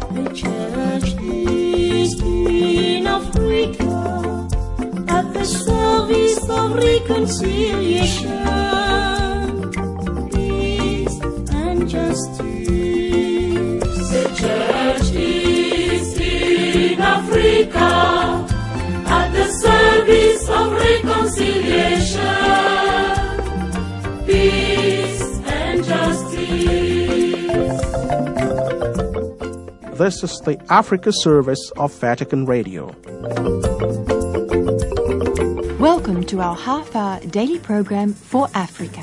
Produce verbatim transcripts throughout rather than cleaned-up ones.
The church is in Africa at the service of reconciliation, peace and justice. The church is in Africa at the service of reconciliation, peace and justice. This is the Africa service of Vatican Radio. Welcome to our half-hour daily program for Africa.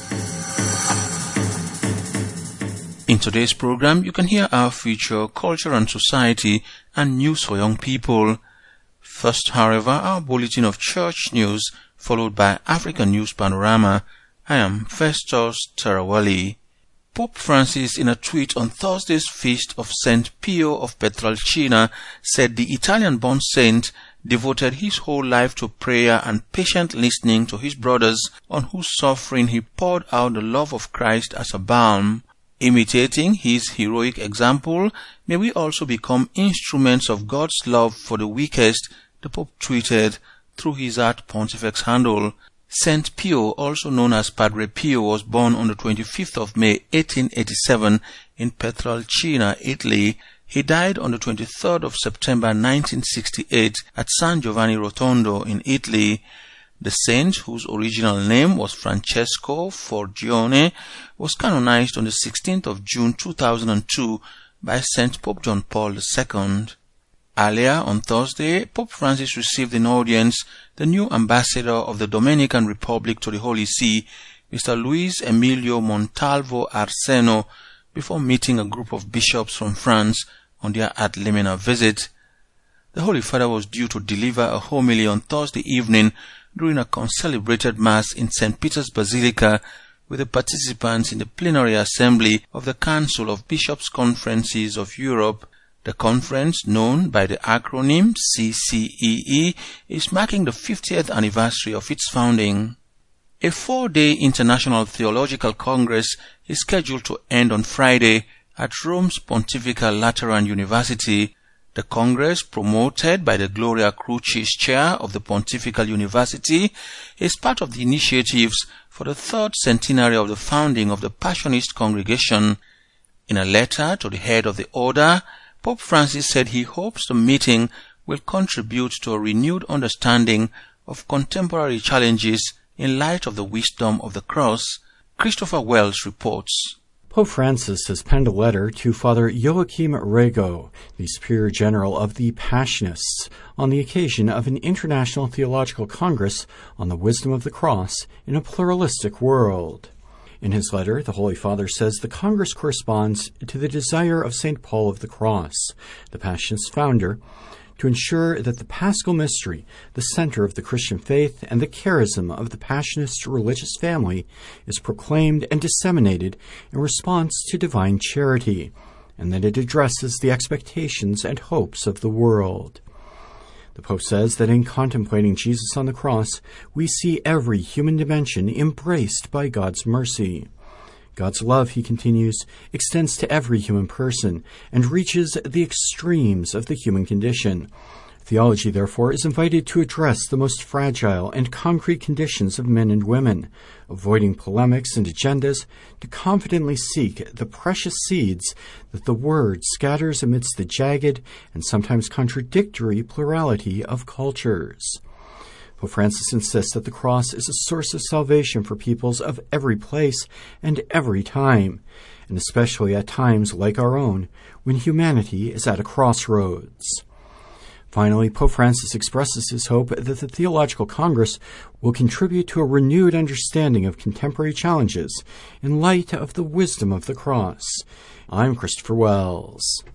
In today's program, you can hear our feature Culture and Society and News for Young People. First, however, our bulletin of church news, followed by African News Panorama. I am Festus Tarawali. Pope Francis, in a tweet on Thursday's feast of Saint Pio of Pietrelcina, said the Italian-born saint devoted his whole life to prayer and patient listening to his brothers, on whose suffering he poured out the love of Christ as a balm. Imitating his heroic example, may we also become instruments of God's love for the weakest, the Pope tweeted through his at Pontifex handle. Saint Pio, also known as Padre Pio, was born on the twenty-fifth of May eighteen eighty-seven in Pietrelcina, Italy. He died on the twenty-third of September nineteen sixty-eight at San Giovanni Rotondo in Italy. The saint, whose original name was Francesco Forgione, was canonized on the sixteenth of June two thousand two by Saint Pope John Paul the Second. Earlier on Thursday, Pope Francis received in audience the new ambassador of the Dominican Republic to the Holy See, Mister Luis Emilio Montalvo Arseno, before meeting a group of bishops from France on their ad limina visit. The Holy Father was due to deliver a homily on Thursday evening during a concelebrated Mass in Saint Peter's Basilica with the participants in the plenary assembly of the Council of Bishops' Conferences of Europe. The conference, known by the acronym C C E E, is marking the fiftieth anniversary of its founding. A four-day International Theological Congress is scheduled to end on Friday at Rome's Pontifical Lateran University. The Congress, promoted by the Gloria Crucis Chair of the Pontifical University, is part of the initiatives for the third centenary of the founding of the Passionist Congregation. In a letter to the head of the order, Pope Francis said he hopes the meeting will contribute to a renewed understanding of contemporary challenges in light of the wisdom of the cross. Christopher Wells reports. Pope Francis has penned a letter to Father Joachim Rego, the Superior General of the Passionists, on the occasion of an International Theological Congress on the wisdom of the cross in a pluralistic world. In his letter, the Holy Father says the Congress corresponds to the desire of Saint Paul of the Cross, the Passionist founder, to ensure that the Paschal Mystery, the center of the Christian faith and the charism of the Passionist religious family, is proclaimed and disseminated in response to divine charity, and that it addresses the expectations and hopes of the world. The Pope says that in contemplating Jesus on the cross, we see every human dimension embraced by God's mercy. God's love, he continues, extends to every human person and reaches the extremes of the human condition. Theology, therefore, is invited to address the most fragile and concrete conditions of men and women, avoiding polemics and agendas, to confidently seek the precious seeds that the Word scatters amidst the jagged and sometimes contradictory plurality of cultures. Pope Francis insists that the cross is a source of salvation for peoples of every place and every time, and especially at times like our own, when humanity is at a crossroads. Finally, Pope Francis expresses his hope that the Theological Congress will contribute to a renewed understanding of contemporary challenges in light of the wisdom of the cross. I'm Christopher Wells.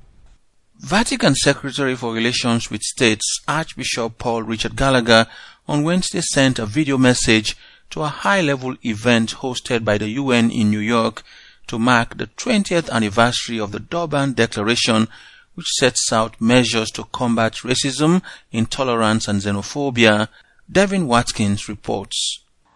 Vatican Secretary for Relations with States, Archbishop Paul Richard Gallagher, on Wednesday sent a video message to a high-level event hosted by the U N in New York to mark the twentieth anniversary of the Durban Declaration, which sets out measures to combat racism, intolerance and xenophobia. Devin Watkins reports.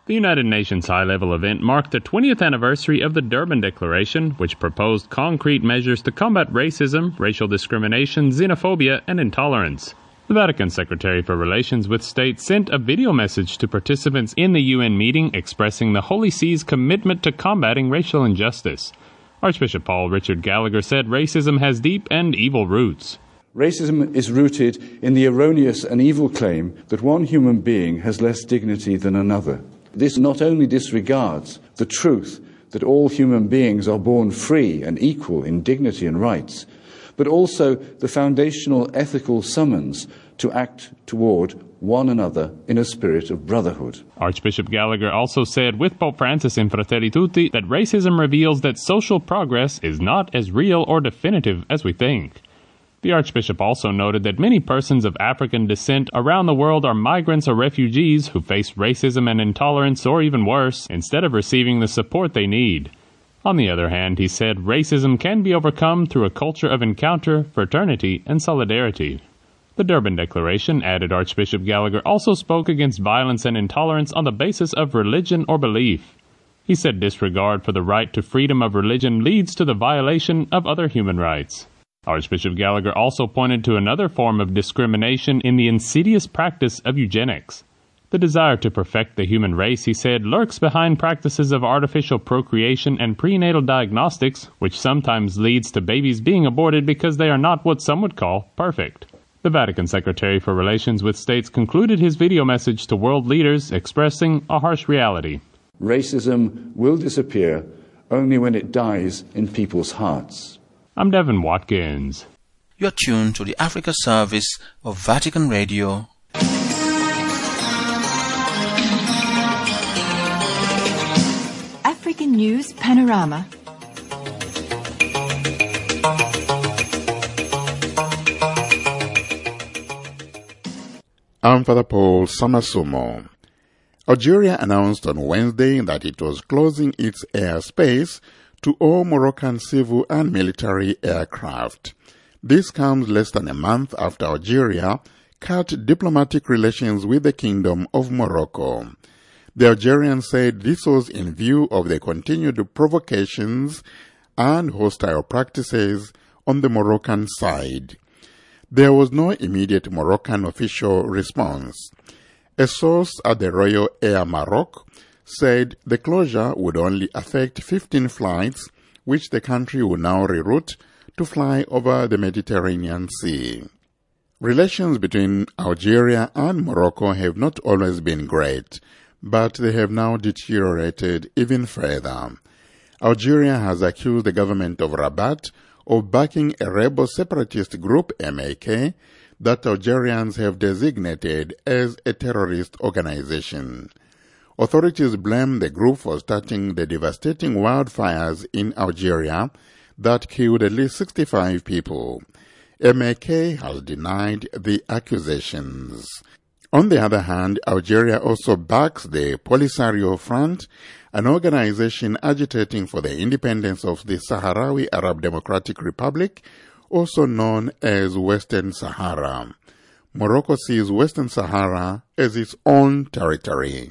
The United Nations high-level event marked the twentieth anniversary of the Durban Declaration, which proposed concrete measures to combat racism, racial discrimination, xenophobia, and intolerance. The Vatican Secretary for Relations with States sent a video message to participants in the U N meeting expressing the Holy See's commitment to combating racial injustice. Archbishop Paul Richard Gallagher said racism has deep and evil roots. Racism is rooted in the erroneous and evil claim that one human being has less dignity than another. This not only disregards the truth that all human beings are born free and equal in dignity and rights, but also the foundational ethical summons to act toward one another in a spirit of brotherhood. Archbishop Gallagher also said with Pope Francis in Fratelli Tutti that racism reveals that social progress is not as real or definitive as we think. The Archbishop also noted that many persons of African descent around the world are migrants or refugees who face racism and intolerance, or even worse, instead of receiving the support they need. On the other hand, he said racism can be overcome through a culture of encounter, fraternity, and solidarity. The Durban Declaration, added Archbishop Gallagher, also spoke against violence and intolerance on the basis of religion or belief. He said disregard for the right to freedom of religion leads to the violation of other human rights. Archbishop Gallagher also pointed to another form of discrimination in the insidious practice of eugenics. The desire to perfect the human race, he said, lurks behind practices of artificial procreation and prenatal diagnostics, which sometimes leads to babies being aborted because they are not what some would call perfect. The Vatican Secretary for Relations with States concluded his video message to world leaders expressing a harsh reality. Racism will disappear only when it dies in people's hearts. I'm Devin Watkins. You're tuned to the Africa service of Vatican Radio. African News Panorama. I'm Father Paul Samasumo. Algeria announced on Wednesday that it was closing its airspace to all Moroccan civil and military aircraft. This comes less than a month after Algeria cut diplomatic relations with the Kingdom of Morocco. The Algerians said this was in view of the continued provocations and hostile practices on the Moroccan side. There was no immediate Moroccan official response. A source at the Royal Air Maroc said the closure would only affect fifteen flights, which the country will now reroute to fly over the Mediterranean Sea. Relations between Algeria and Morocco have not always been great, but they have now deteriorated even further. Algeria has accused the government of Rabat of backing a rebel separatist group, M A K, that Algerians have designated as a terrorist organization. Authorities blame the group for starting the devastating wildfires in Algeria that killed at least sixty-five people. M A K has denied the accusations. On the other hand, Algeria also backs the Polisario Front, an organization agitating for the independence of the Sahrawi Arab Democratic Republic, also known as Western Sahara. Morocco sees Western Sahara as its own territory.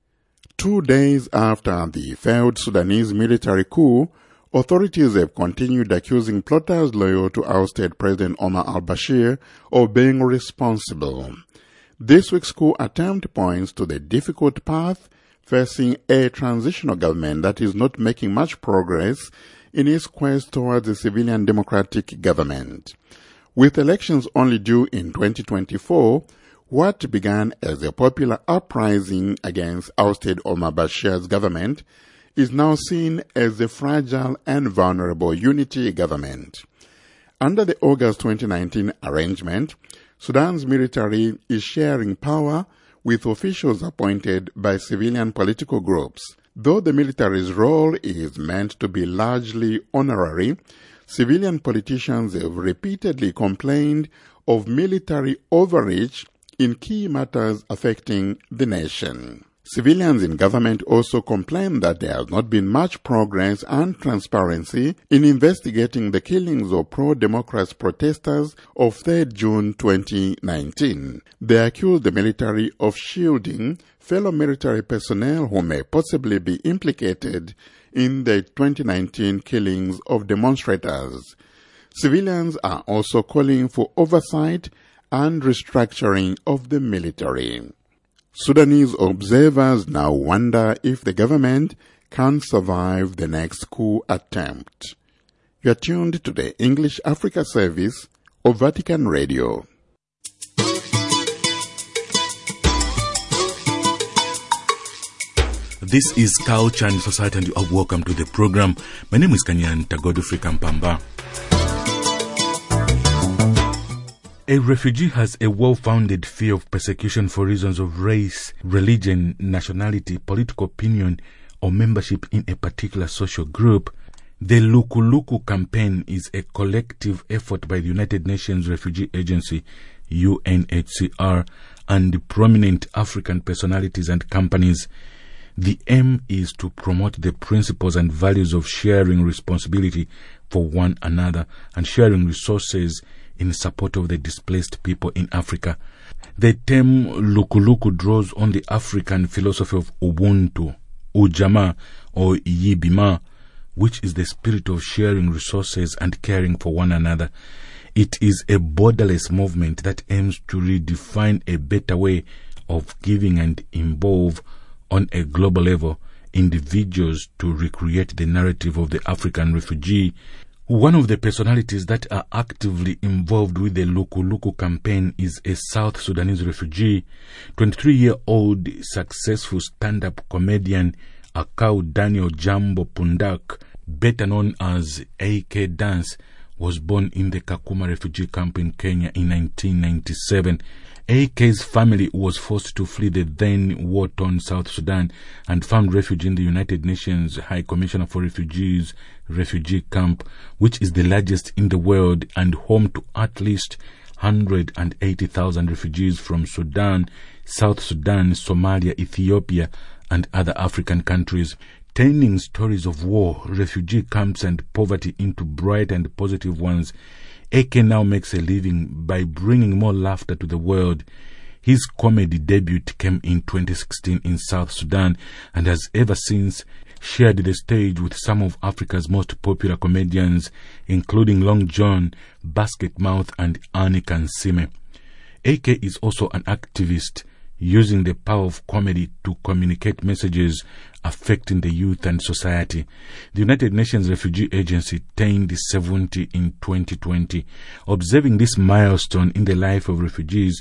Two days after the failed Sudanese military coup, authorities have continued accusing plotters loyal to ousted President Omar al-Bashir of being responsible. This week's coup attempt points to the difficult path facing a transitional government that is not making much progress in its quest towards a civilian democratic government. With elections only due in twenty twenty-four, what began as a popular uprising against ousted Omar Bashir's government is now seen as a fragile and vulnerable unity government. Under the August twenty nineteen arrangement, Sudan's military is sharing power with officials appointed by civilian political groups. Though the military's role is meant to be largely honorary, civilian politicians have repeatedly complained of military overreach in key matters affecting the nation. Civilians in government also complain that there has not been much progress and transparency in investigating the killings of pro-democracy protesters of third of June twenty nineteen. They accuse the military of shielding fellow military personnel who may possibly be implicated in the twenty nineteen killings of demonstrators. Civilians are also calling for oversight and restructuring of the military. Sudanese observers now wonder if the government can survive the next coup attempt. You are tuned to the English Africa Service of Vatican Radio. This is Culture and Society, and you are welcome to the program. My name is Kanyanta Godfrey Kampamba. A refugee has a well-founded fear of persecution for reasons of race, religion, nationality, political opinion, or membership in a particular social group. The Lukuluku campaign is a collective effort by the United Nations Refugee Agency, U N H C R, and prominent African personalities and companies. The aim is to promote the principles and values of sharing responsibility for one another and sharing resources in support of the displaced people in Africa. The term Lukuluku draws on the African philosophy of Ubuntu, Ujamaa, or Yibima, which is the spirit of sharing resources and caring for one another. It is a borderless movement that aims to redefine a better way of giving and involve on a global level individuals to recreate the narrative of the African refugee. One of the personalities that are actively involved with the Lukuluku campaign is a South Sudanese refugee. twenty-three-year-old successful stand-up comedian Akau Daniel Jambo Pundak, better known as A K Dance, was born in the Kakuma refugee camp in Kenya in nineteen ninety-seven. A K's family was forced to flee the then war-torn South Sudan and found refuge in the United Nations High Commissioner for Refugees refugee camp, which is the largest in the world and home to at least one hundred eighty thousand refugees from Sudan, South Sudan, Somalia, Ethiopia, and other African countries. Turning stories of war, refugee camps, and poverty into bright and positive ones, A K now makes a living by bringing more laughter to the world. His comedy debut came in twenty sixteen in South Sudan and has ever since shared the stage with some of Africa's most popular comedians, including Long John, Basket Mouth, and Annie Kansime. A K is also an activist, using the power of comedy to communicate messages affecting the youth and society. The United Nations Refugee Agency turned seventy in twenty twenty. Observing this milestone in the life of refugees,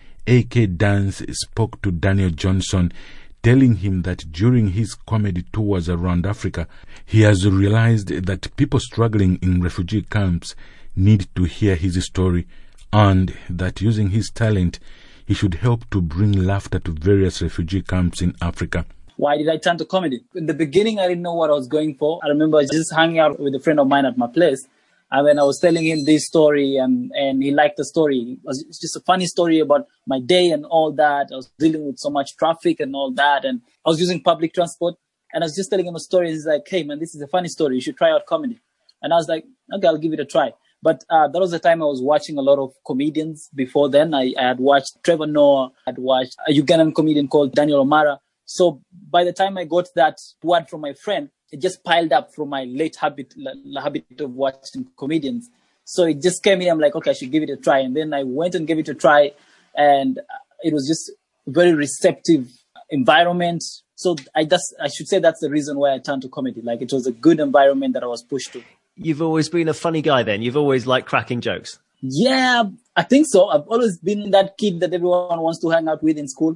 A K Dance spoke to Daniel Johnson, telling him that during his comedy tours around Africa, he has realized that people struggling in refugee camps need to hear his story, and that using his talent, he should help to bring laughter to various refugee camps in Africa. Why did I turn to comedy? In the beginning, I didn't know what I was going for. I remember just hanging out with a friend of mine at my place. And when I was telling him this story, and, and he liked the story. It was just a funny story about my day and all that. I was dealing with so much traffic and all that. And I was using public transport. And I was just telling him a story. He's like, hey, man, this is a funny story. You should try out comedy. And I was like, okay, I'll give it a try. But uh, that was the time I was watching a lot of comedians. Before then, I, I had watched Trevor Noah. I had watched a Ugandan comedian called Daniel O'Mara. So by the time I got that word from my friend, it just piled up from my late habit, la, habit of watching comedians. So it just came in. I'm like, okay, I should give it a try. And then I went and gave it a try. And it was just a very receptive environment. So I just, I should say that's the reason why I turned to comedy. Like, it was a good environment that I was pushed to. You've always been a funny guy then? You've always liked cracking jokes? Yeah, I think so. I've always been that kid that everyone wants to hang out with in school.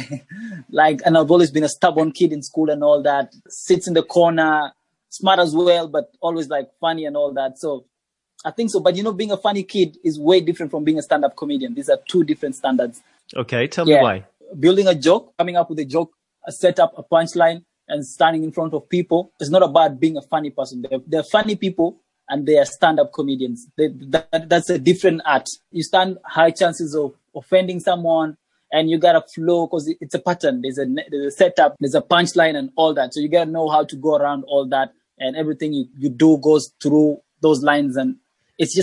Like, and I've always been a stubborn kid in school and all that. Sits in the corner, smart as well, but always like funny and all that. So I think so. But you know, being a funny kid is way different from being a stand-up comedian. These are two different standards. Okay, tell yeah. me why. Building a joke, coming up with a joke, a setup, a punchline, and standing in front of people. It's not about being a funny person. They're, they're funny people and they are stand-up comedians. They, that, that's a different art. You stand high chances of offending someone, and you got to flow because it's a pattern. There's a, there's a setup, there's a punchline and all that. So you got to know how to go around all that, and everything you, you do goes through those lines. And it's just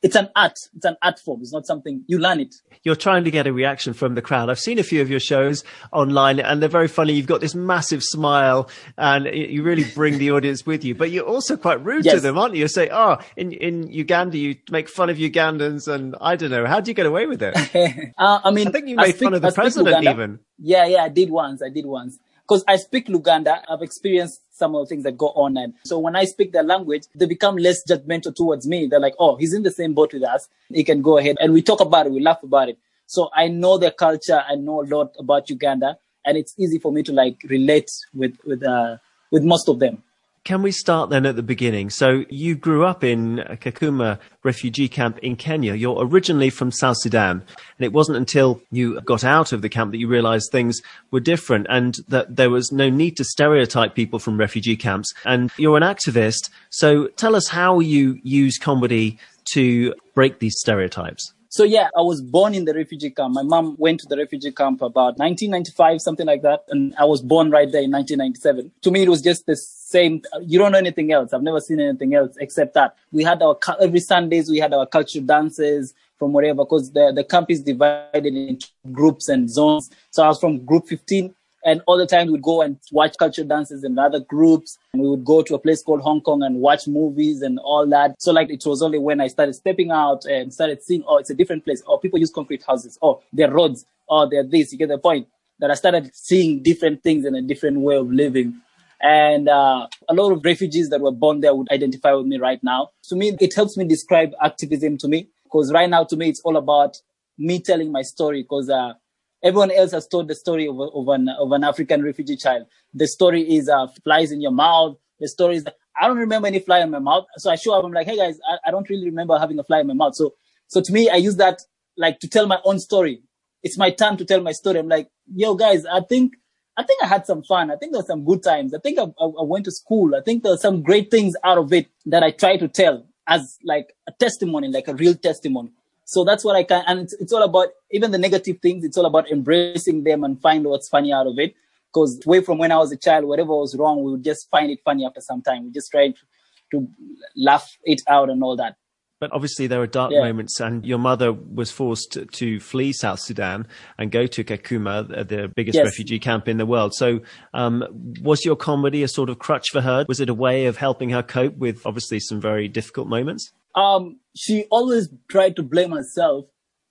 it's an art. It's an art form. It's not something you learn it. You're trying to get a reaction from the crowd. I've seen a few of your shows online and they're very funny. You've got this massive smile and you really bring the audience with you, but you're also quite rude Yes. to them, aren't you? You say, oh, in, in Uganda, you make fun of Ugandans and I don't know. How do you get away with it? uh, I mean, I think you made speak, fun of the I speak president Luganda. even. Yeah, yeah, I did once. I did once. Because I speak Luganda, I've experienced some of the things that go on. And so when I speak their language, they become less judgmental towards me. They're like, oh, he's in the same boat with us. He can go ahead. And we talk about it. We laugh about it. So I know their culture. I know a lot about Uganda. And it's easy for me to like relate with, with, uh, with most of them. Can we start then at the beginning? So you grew up in Kakuma refugee camp in Kenya. You're originally from South Sudan. And it wasn't until you got out of the camp that you realized things were different and that there was no need to stereotype people from refugee camps. And you're an activist. So tell us how you use comedy to break these stereotypes. So yeah, I was born in the refugee camp. My mom went to the refugee camp about nineteen ninety-five, something like that. And I was born right there in nineteen ninety-seven. To me, it was just the same. You don't know anything else. I've never seen anything else except that. We had our, every Sundays, we had our cultural dances from wherever, because the, the camp is divided into groups and zones. So I was from group fifteen. And all the time we'd go and watch cultural dances in other groups. And we would go to a place called Hong Kong and watch movies and all that. So like it was only when I started stepping out and started seeing, oh, it's a different place. Oh, people use concrete houses. Oh, they're roads. Oh, they're this. You get the point. That I started seeing different things and a different way of living. And uh, a lot of refugees that were born there would identify with me right now. To me, it helps me describe activism to me. Because right now, to me, it's all about me telling my story. Because uh, everyone else has told the story of, of, an, of an African refugee child. The story is uh, flies in your mouth. The story is, I don't remember any fly in my mouth. So I show up, I'm like, hey guys, I, I don't really remember having a fly in my mouth. So, so to me, I use that like to tell my own story. It's my turn to tell my story. I'm like, yo guys, I think, I think I had some fun. I think there were some good times. I think I, I, I went to school. I think there were some great things out of it that I try to tell as like a testimony, like a real testimony. So that's what I can, and it's, it's all about, even the negative things, it's all about embracing them and find what's funny out of it. Because away from when I was a child, whatever was wrong, we would just find it funny after some time. We just try to, to laugh it out and all that. But obviously there are dark Yeah. moments, and your mother was forced to, to flee South Sudan and go to Kakuma, the, the biggest Yes. refugee camp in the world. So um, was your comedy a sort of crutch for her? Was it a way of helping her cope with obviously some very difficult moments? Um, she always tried to blame herself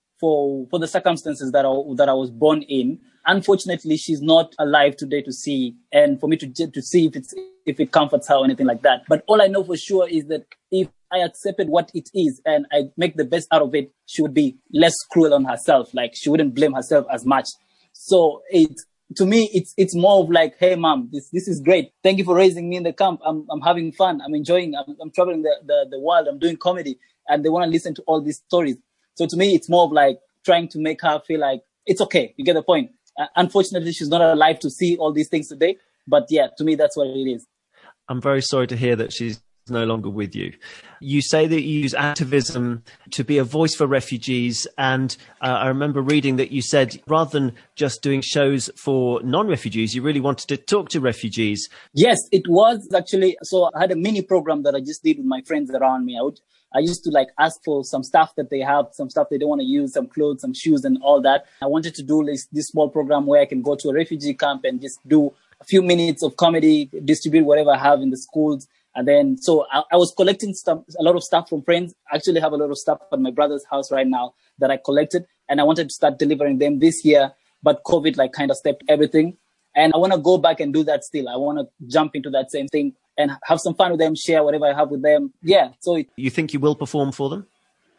for for the circumstances that I, that I was born in. Unfortunately, she's not alive today to see, and for me to to see if it's if it comforts her or anything like that. But all I know for sure is that if I accepted what it is and I make the best out of it, she would be less cruel on herself. Like she wouldn't blame herself as much. So it to me, it's it's more of like, hey, mom, this this is great. Thank you for raising me in the camp. I'm I'm having fun. I'm enjoying. I'm, I'm traveling the, the the world. I'm doing comedy, and they want to listen to all these stories. So to me, it's more of like trying to make her feel like it's okay. You get the point. Uh, unfortunately, she's not alive to see all these things today. But yeah, to me, that's what it is. I'm very sorry to hear that she's no longer with you. You say that you use activism to be a voice for refugees. And uh, I remember reading that you said rather than just doing shows for non-refugees, you really wanted to talk to refugees. Yes, it was actually. So I had a mini program that I just did with my friends around me. I would, I used to like ask for some stuff that they have, some stuff they don't want to use, some clothes, some shoes and all that. I wanted to do this, this small program where I can go to a refugee camp and just do a few minutes of comedy, distribute whatever I have in the schools. And then, so I, I was collecting stuff, a lot of stuff from friends. I actually have a lot of stuff at my brother's house right now that I collected, and I wanted to start delivering them this year, but COVID like kind of stepped everything. And I want to go back and do that still. I want to jump into that same thing and have some fun with them, share whatever I have with them. Yeah. So it, You think you will perform for them?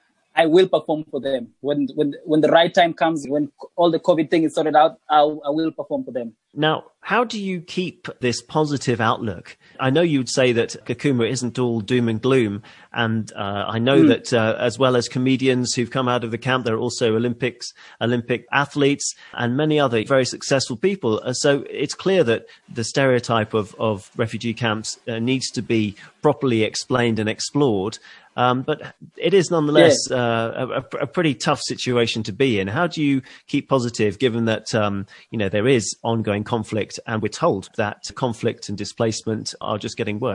I will perform for them when, when, when the right time comes, when all the COVID thing is sorted out, I'll, I will perform for them. Now, how do you keep this positive outlook? I know you'd say that Kakuma isn't all doom and gloom. And uh, I know mm. that uh, as well as comedians who've come out of the camp, there are also Olympics, Olympic athletes and many other very successful people. Uh, so it's clear that the stereotype of, of refugee camps uh, needs to be properly explained and explored. Um, but it is nonetheless yeah. uh, a, a pretty tough situation to be in. How do you keep positive given that, um, you know, there is ongoing conflict and we're told that conflict and displacement are just getting worse?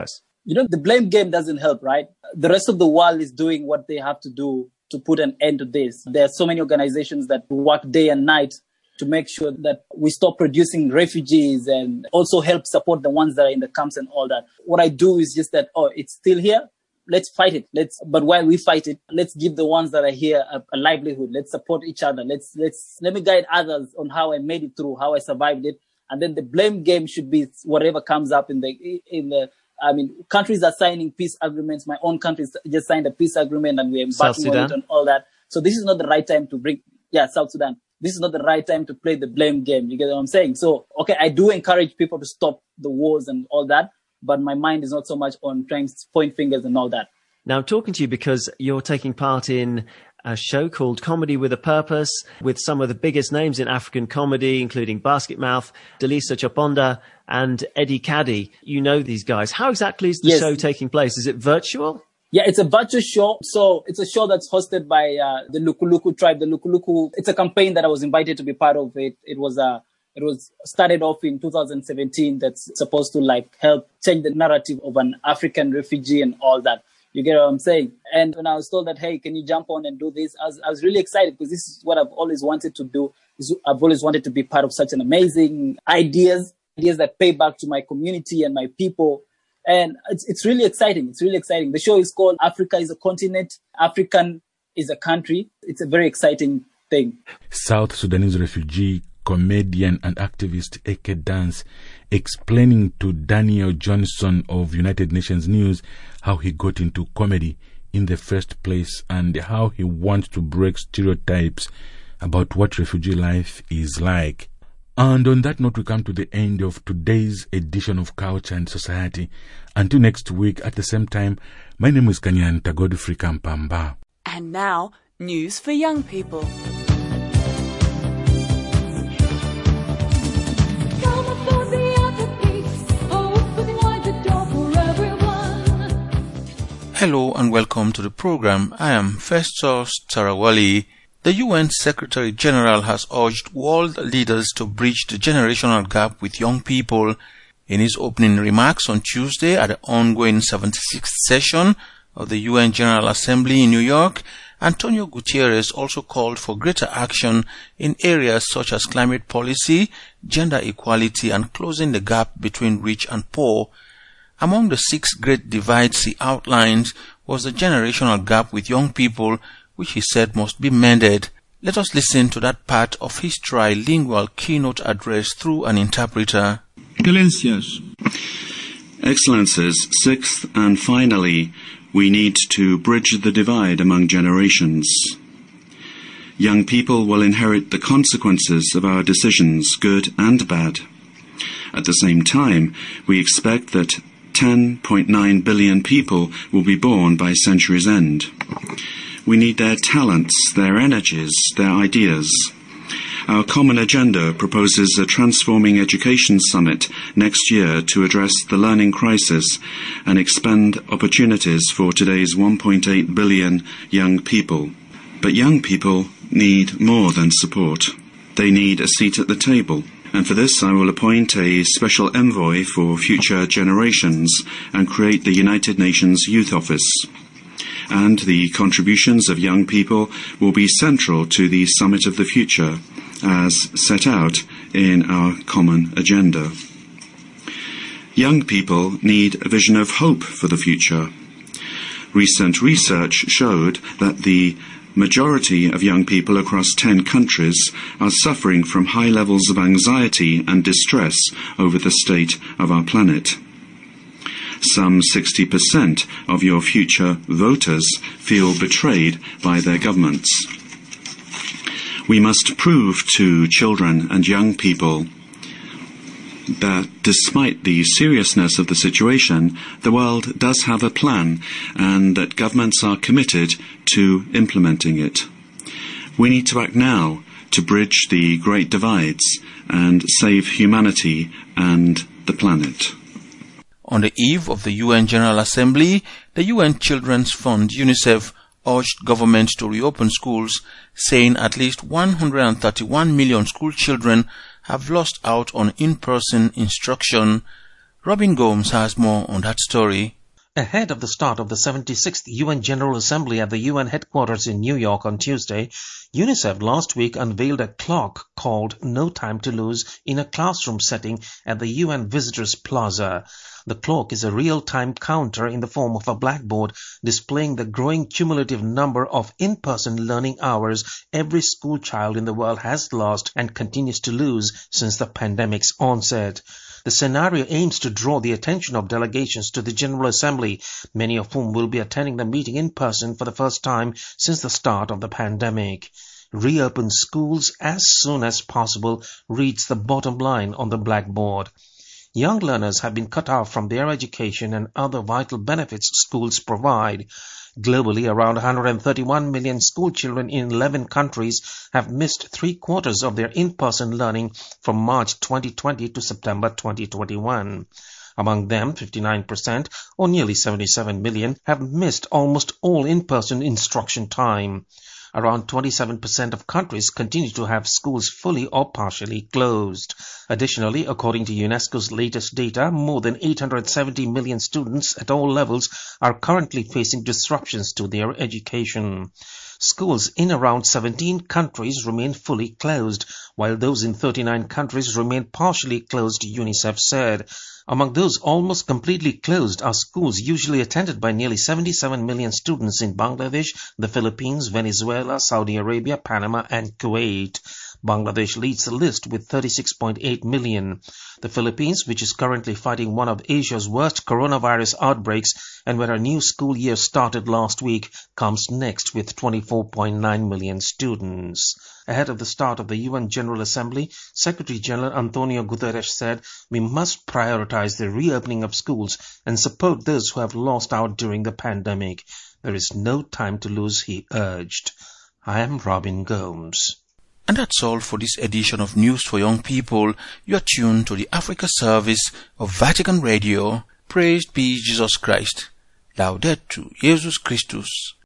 You know, the blame game doesn't help, right? The rest of the world is doing what they have to do to put an end to this. There are so many organizations that work day and night to make sure that we stop producing refugees and also help support the ones that are in the camps and all that. What I do is just that, oh, it's still here. Let's fight it. Let's, but while we fight it, let's give the ones that are here a, a livelihood. Let's support each other. Let's, let's, let me guide others on how I made it through, how I survived it. And then the blame game should be whatever comes up in the, in the, I mean, countries are signing peace agreements. My own country just signed a peace agreement and we're embarking on it and all that. So this is not the right time to bring, yeah, South Sudan. This is not the right time to play the blame game. You get what I'm saying? So, okay, I do encourage people to stop the wars and all that, but my mind is not so much on trying to point fingers and all that. Now, I'm talking to you because you're taking part in a show called Comedy with a Purpose with some of the biggest names in African comedy, including Basketmouth, Delisa Chaponda, and Eddie Caddy. You know these guys. How exactly is the Yes. show taking place? Is it virtual? Yeah, it's a virtual show. So it's a show that's hosted by uh, the Lukuluku tribe. The Lukuluku, it's a campaign that I was invited to be part of. It It was uh, it was started off in two thousand seventeen. That's supposed to like help change the narrative of an African refugee and all that. You get what I'm saying? And when I was told that, hey, can you jump on and do this? I was, I was really excited because this is what I've always wanted to do. I've always wanted to be part of such an amazing ideas, ideas that pay back to my community and my people. And it's, it's really exciting. It's really exciting. The show is called Africa is a Continent. African is a country. It's a very exciting thing. South Sudanese refugee, comedian and activist Eke Dance explaining to Daniel Johnson of United Nations News how he got into comedy in the first place and how he wants to break stereotypes about what refugee life is like. And on that note, we come to the end of today's edition of Culture and Society. Until next week at the same time, my name is Kanyanta Godfrey Kampamba. And now, news for young people. Hello and welcome to the program. I am Festus Tarawali. The U N Secretary General has urged world leaders to bridge the generational gap with young people. In his opening remarks on Tuesday at the ongoing seventy-sixth session of the U N General Assembly in New York, Antonio Guterres also called for greater action in areas such as climate policy, gender equality, and closing the gap between rich and poor. Among the six great divides he outlined was the generational gap with young people, which he said must be mended. Let us listen to that part of his trilingual keynote address through an interpreter. Excellencies, Excellencies, sixth and finally, we need to bridge the divide among generations. Young people will inherit the consequences of our decisions, good and bad. At the same time, we expect that ten point nine billion people will be born by century's end. We need their talents, their energies, their ideas. Our common agenda proposes a transforming education summit next year to address the learning crisis and expand opportunities for today's one point eight billion young people. But young people need more than support. They need a seat at the table. And for this, I will appoint a special envoy for future generations and create the United Nations Youth Office. And the contributions of young people will be central to the Summit of the Future, as set out in our common agenda. Young people need a vision of hope for the future. Recent research showed that the majority of young people across ten countries are suffering from high levels of anxiety and distress over the state of our planet. Some sixty percent of your future voters feel betrayed by their governments. We must prove to children and young people that despite the seriousness of the situation, the world does have a plan and that governments are committed to implementing it. We need to act now to bridge the great divides and save humanity and the planet. On the eve of the U N General Assembly, the U N Children's Fund UNICEF urged governments to reopen schools, saying at least one hundred thirty-one million school children have lost out on in-person instruction. Robin Gomes has more on that story. Ahead of the start of the seventy-sixth U N General Assembly at the U N headquarters in New York on Tuesday, UNICEF last week unveiled a clock called No Time to Lose in a classroom setting at the U N Visitors Plaza. The clock is a real-time counter in the form of a blackboard displaying the growing cumulative number of in-person learning hours every school child in the world has lost and continues to lose since the pandemic's onset. The scenario aims to draw the attention of delegations to the General Assembly, many of whom will be attending the meeting in person for the first time since the start of the pandemic. Reopen schools as soon as possible reads the bottom line on the blackboard. Young learners have been cut off from their education and other vital benefits schools provide. Globally, around one hundred thirty-one million school children in eleven countries have missed three quarters of their in-person learning from March twenty twenty to September twenty twenty-one. Among them, fifty-nine percent, or nearly seventy-seven million, have missed almost all in-person instruction time. Around twenty-seven percent of countries continue to have schools fully or partially closed. Additionally, according to UNESCO's latest data, more than eight hundred seventy million students at all levels are currently facing disruptions to their education. Schools in around seventeen countries remain fully closed, while those in thirty-nine countries remain partially closed, UNICEF said. Among those almost completely closed are schools usually attended by nearly seventy-seven million students in Bangladesh, the Philippines, Venezuela, Saudi Arabia, Panama, and Kuwait. Bangladesh leads the list with thirty-six point eight million. The Philippines, which is currently fighting one of Asia's worst coronavirus outbreaks and where a new school year started last week, comes next with twenty-four point nine million students. Ahead of the start of the U N General Assembly, Secretary General Antonio Guterres said, "We must prioritize the reopening of schools and support those who have lost out during the pandemic. There is no time to lose," he urged. I am Robin Gomes. And that's all for this edition of News for Young People. You are tuned to the Africa service of Vatican Radio. Praised be Jesus Christ. Laudetur Jesus Christus.